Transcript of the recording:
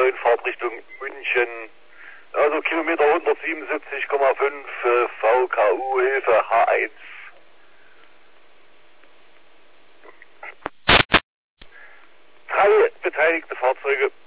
9 Fahrtrichtung München. Also Kilometer 177,5 VKU Hilfe H1. 3 beteiligte Fahrzeuge.